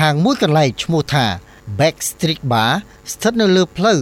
ហាងមួយកន្លែងឈ្មោះថា Back Street Bar ស្ថិតនៅលើផ្លូវ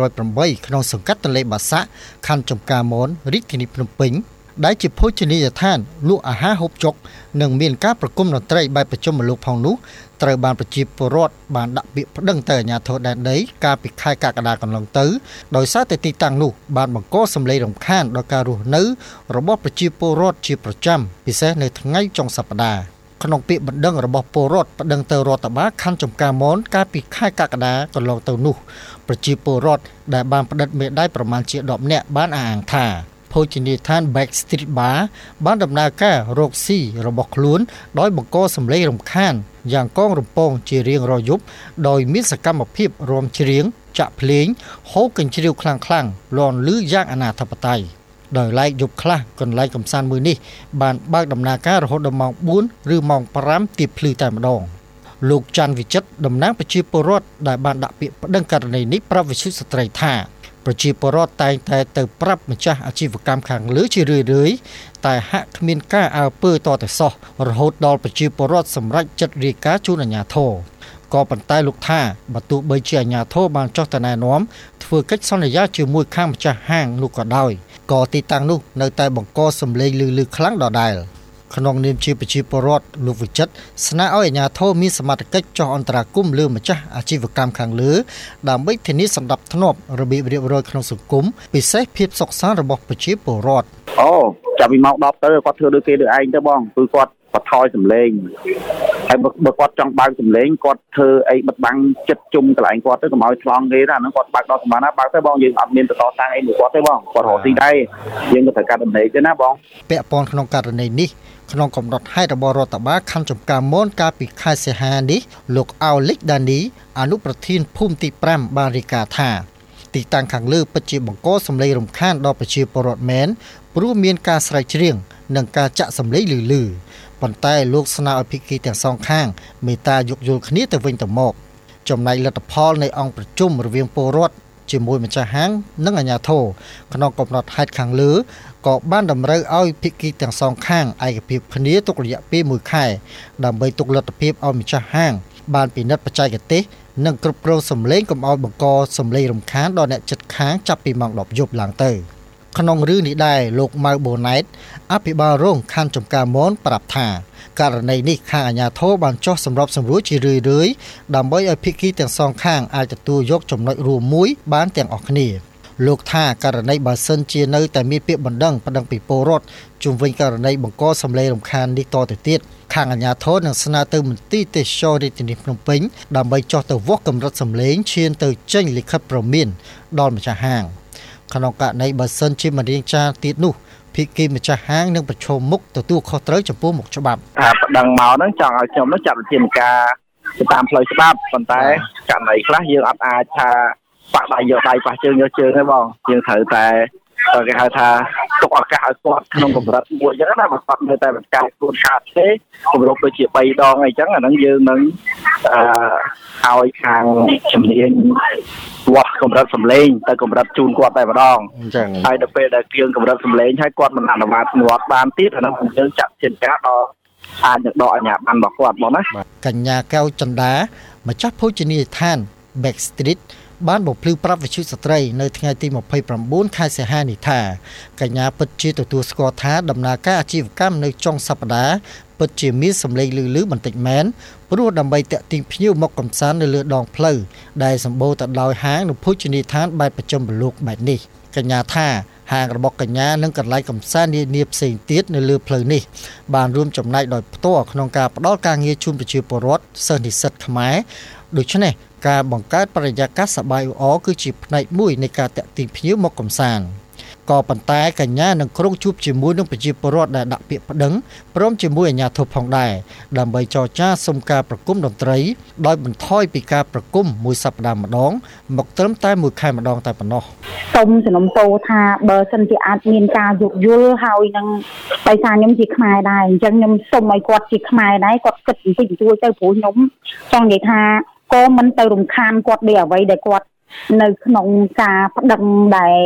308ក្នុងសង្កាត់ទន្លេបាសាក់ខណ្ឌចំការមនរាជធានីភ្នំពេញដែលជាភោជនីយដ្ឋានលក់អាហារហូបចុកនិងមានការប្រគំតន្ត្រីបែបប្រជុំមលោកផងនោះត្រូវបានប្រជាពលរដ្ឋបានដាក់ពាក្យប្តឹងទៅអាជ្ញាធរដែនដីកាលពីខែកក្កដាកន្លងទៅដោយសារតែទីតាំងនោះបានបង្កសម្លេងរំខានដល់ការរស់នៅរបស់ប្រជាពលរដ្ឋជាប្រចាំពិសេសនៅថ្ងៃចុងសប្តាហ៍ក្នុងពាក្យបណ្ដឹងរបស់ពលរដ្ឋប្តឹងទៅរដ្ឋបាលខណ្ឌចំការមនកាលពីខែកក្កដាកន្លងទៅនោះប្រជាពលរដ្ឋដែលបានផ្តិតមេដាយប្រមាណជា10នាក់បានអះអាងថាភោជនីយដ្ឋាន Back Street Bar បានដំណើរការរកស៊ីរបស់ខ្លួនដោយបង្កសម្លេងរំខានយ៉ាងកងរំពងជារៀងរាល់យប់ដោយមានសកម្មភាពរាំច្រៀងចាក់ភ្លេងហូរកញ្ជ្រៀវខ្លាំងៗលាន់លឺយ៉ាងអនាធិបតេយ្យដោយឡែកយប់ខ្លះកន្លែងកំសាន្តមួយនេះបានបើកដំណើរការរហូតដល់ម៉ោង4ឬម៉ោង5ទៀបភ្លឺតែម្ដងលោកច័ន្ទវិចិត្រតំណាងប្រជាពលរដ្ឋដែលបានដាក់ពាក្យប្តឹងករណីនេះប្រាប់វិទ្យុស្ត្រីថាប្រជាពលរដ្ឋតែងតែទៅប្រាប់ម្ចាស់អាជីវកម្មខាងលើជារឿយៗតែហាក់គ្មានការអើពើតតែសោះរហូតដល់ប្រជាពលរដ្ឋសម្រេចចិត្តរាយការណ៍ជូនអាជ្ញាធរក៏ប៉ុន្តែលោកថាបើទោះបីជាអាជ្ញាធរបានចុះទៅណែនាំធ្វើកិច្ចសន្យាជាមួយខាងម្ចាស់ហាងនោះក៏ដោយក៏ទីតាំងនោះនៅតែបង្កសម្លេងឮខ្លាំងដដែលក្នុងនាមជាប្រជាពលរដ្ឋលោកវិចិត្រស្នើឲ្យអាជ្ញាធរមានសមត្ថកិច្ចចុះអន្តរាគមន៍លើម្ចាស់អាជីវកម្មខាងលើដើម្បីធានាសណ្ដាប់ធ្នាប់របៀបរៀបរយក្នុងសង្គមពិសេសភាពសុខសាន្តរបស់ប្រជាពលរដ្ឋចាប់ពីម៉ោង10ទៅគាត់ធ្វើដូចគេដូចឯងទៅបងគឺគាត់បន្ថយសម្លេងហើយបើគាត់ចង់បើកសម្លេងគាត់ធ្វើអីបិទបាំងចិត្តជុំកន្លែងគាត់ទៅកុំឲ្យឆ្លងគេណាហ្នឹងគាត់បើកដល់ប្រហែលណាបើកទៅបងយើងអត់មានតតាំងអីមួយគាត់ទេបងគាត់រកស៊ីដែរយើងក៏ត្រូវកាត់ដំណេកទេណាបងពាក់ព័ន្ធក្នុងករណីនេះក្នុងកំណត់ហេតុរបស់រដ្ឋបាលខណ្ឌចំការមនកាលពីខែសីហានេះលោកអោលិចដានីអនុប្រធានភូមិទី5បានរាយការណ៍ថាទីតាំងខាងលើពិតជាបង្កសម្លេងរំខានដល់ប្រជាពលរដ្ឋមែនព្រោះមានការស្រែកច្រៀងនិងការចាក់សម្លេងឮប៉ុន្តែលោកស្នើឲ្យភាគីទាំងសងខាងមេត្តាយោគយល់គ្នាទៅវិញទៅមកចំណែកលទ្ធផលនៃអង្គប្រជុំរវាងពលរដ្ឋជាមួយម្ចាស់ហាងនិងអាជ្ញាធរក្នុងកំណត់ហេតុខាងលើក៏បានតម្រូវឲ្យភាគីទាំងសងខាងឯកភាពគ្នាទុករយៈពេល1ខែដើម្បីទុកលទ្ធភាពឲ្យម្ចាស់ហាងបានពិនិត្យបច្ចេកទេសនិងគ្រប់គ្រងសម្លេងកុំឲ្យបង្កសម្លេងរំខានដល់អ្នកជិតខាងចាប់ពីម៉ោង10យប់ឡើងទៅក្នុងរឿងនេះដែរលោកម៉ៅបូណែតអភិបាលរងខណ្ឌចំការមនប្រាប់ថាករណីនេះខាងអាជ្ញាធរបានចុះសម្របសម្រួលជារឿយៗដើម្បីឲ្យភាគីទាំងសងខាងអាចទទួលយកចំណុចរួមមួយបានទាំងអស់គ្នាលោកថាករណីបើសិនជានៅតែមានពាក្យបណ្ដឹងប្តឹងពីពលរដ្ឋជុំវិញករណីបង្កសម្លេងរំខាននេះតទៅទៀតខាងអាជ្ញាធរនឹងស្នើទៅមន្ទីរទេសចររាជធានីភ្នំពេញដើម្បីចុះទៅវាស់កម្រិតសម្លេងឈានទៅចេញលិខិតព្រមានដល់ម្ចាស់ហាងក្នុងករណីបើសិនជាមិនរៀងចាទៀតនោះភាគីម្ចាស់ហាងនឹងប្រឈមមុខទទួលខុសត្រូវចំពោះមុខច្បាប់ប្តឹងមកហ្នឹងចង់ឲ្យខ្ញុំនោះចាត់វិធានការទៅតាមផ្លូវច្បាប់ប៉ុន្តែករណីខ្លះយើងអត់អាចថាបាក់ដៃយកដៃប៉ះជើងយកជើងទេបងយើងត្រូវតែគេហៅថាទុកឱកាសឲ្យគាត់ក្នុងកម្រិតមួយអញ្ចឹងណាបើគាត់នៅតែបង្កើតខ្លួនខាតទេគម្រប់ដូចជា3ដងអីចឹងអាហ្នឹងយើងនឹងឲ្យខាងជំនាញវាស់កម្រិតសម្លេងទៅកម្រិតជូនគាត់តែម្ដងអញ្ចឹងហើយដល់ពេលដែលយើងកម្រិតសម្លេងហើយគាត់មិនអនុវត្តងាប់បានទៀតអាហ្នឹងយើងចាត់ជាការដល់អាចនឹងដកអាជ្ញាប័ណ្ណរបស់គាត់មកណាកញ្ញាកៅចន្ទាម្ចាស់ភោជនីយដ្ឋាន Back Street បានបំភ្លឺប្រាប់វិទ្យុស្ត្រីនៅថ្ងៃទី29ខែសីហានេះថាកញ្ញាពិតជាទទួលស្គាល់ថាដំណើរការអាជីវកម្មនៅចុងសប្តាហ៍ពិតជាមានសម្លេងឮបន្តិចមែនព្រោះដើម្បីតាក់ទាញភ្ញៀវមកកម្សាន្តនៅលើដងផ្លូវដែលសម្បូរទៅដោយហាងនិងភោជនីយដ្ឋានបែបប្រចាំលោកបែបនេះកញ្ញាថាហាងរបស់កញ្ញានិងកន្លែងកម្សាន្តនានាផ្សេងទៀតនៅលើផ្លូវនេះបានរួមចំណែកដោយផ្ទាល់ក្នុងការផ្តល់ការងារជូនប្រជាពលរដ្ឋសិស្សនិស្សិតខ្មែរដូច្នេះការបង្កើតបរិយាកាសសប្បាយល្អគឺជាផ្នែកមួយនៃការតាក់ទាញភ្ញៀវមកកម្សាន្តក៏ប៉ុន្តែកញ្ញានឹងក្រុងជួបជាមួយនឹងប្រជាពលរដ្ឋដែលដាក់ពាក្យប្តឹងព្រមជាមួយអាជ្ញាធរផងដែរដើម្បីចរចាសុំការប្រគំតន្ត្រីដោយបន្ថយពីការប្រគំមួយសប្តាហ៍ម្ដងមកត្រឹមតែមួយខែម្ដងតែប៉ុណ្ណោះសូមសំណូមពរថាបើសិនជាអាចមានការយោគយល់ហើយនឹងដោយសារខ្ញុំជាខ្មែរដែរអញ្ចឹងខ្ញុំសូមឲ្យគាត់ជាខ្មែរដែរគាត់គិតបន្តិចបន្តួចទៅព្រោះខ្ញុំចង់និយាយថាក៏មិនទៅរំខានគាត់ដោយអ្វីដែលគាត់នៅក្នុងការប្តឹងដែល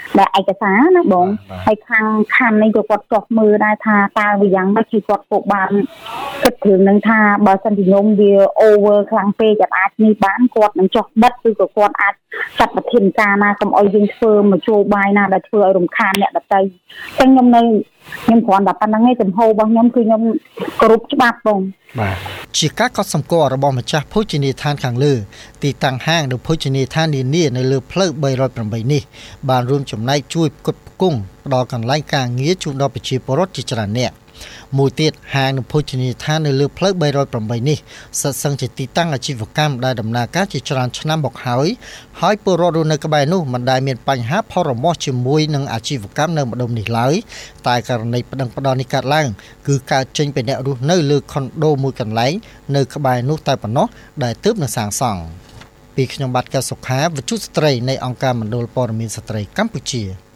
ដែលឯកសារណាបងហើយខាងនេះក៏គាត់ចុះមើលដែរថាតើវាយ៉ាងម៉េចគឺគាត់ពុកបានគិតរឿងនឹងថាបើសិនជាខ្ញុំវា over ខ្លាំងពេកអាចនេះបានគាត់នឹងចុះបិទឬក៏គាត់អាចចាត់វិធានការណាកុំឲ្យយើងធ្វើមកជួបាយណាដែលធ្វើឲ្យរំខានអ្នកដទៃចឹងខ្ញុំគ្រាន់តែប៉ុណ្្នឹងឯងចំហរបស់ខ្ញុំគឺខ្ញុំគោរពច្បាប់បងបាទជាការកត់សម្គាល់របស់ម្ចាស់ភោជនីយដ្ឋានខាងលើទីតាំងហាងនៅភោជនីយដ្ឋាននានានៅលើផ្លូវ308នេះបានរួមចំណែកជួយផ្គត់ផ្គង់ផ្ដល់កន្លែងការងារជូនដល់ប្រជាពលរដ្ឋជាច្រើនអ្នកមួយទៀតហាងនៅភោជនីយដ្ឋាននៅលើផ្លូវ308នេះសិតសឹងជាទីតាំងអាជីវកម្មដែលដំណើរការជាច្រើនឆ្នាំមកហើយពលរដ្ឋរស់នៅក្បែរនោះមិនដែលមានបញ្ហាផលរមាស់ជាមួយនឹងអាជីវកម្មនៅម្ដុំនេះឡើយតែករណីប្តឹងផ្តល់នេះកើតឡើងគឺកើតចេញពីអ្នករស់នៅលើខុនដូមួយកន្លែងនៅក្បែរនោះតែប៉ុណ្ណោះដែលទើបនឹងសាងសង់ពីខ្ញុំបាទកែវសុខាវិទ្យុស្ត្រីនៃអង្គការមណ្ឌលព័ត៌មានស្ត្រីកម្ពុជា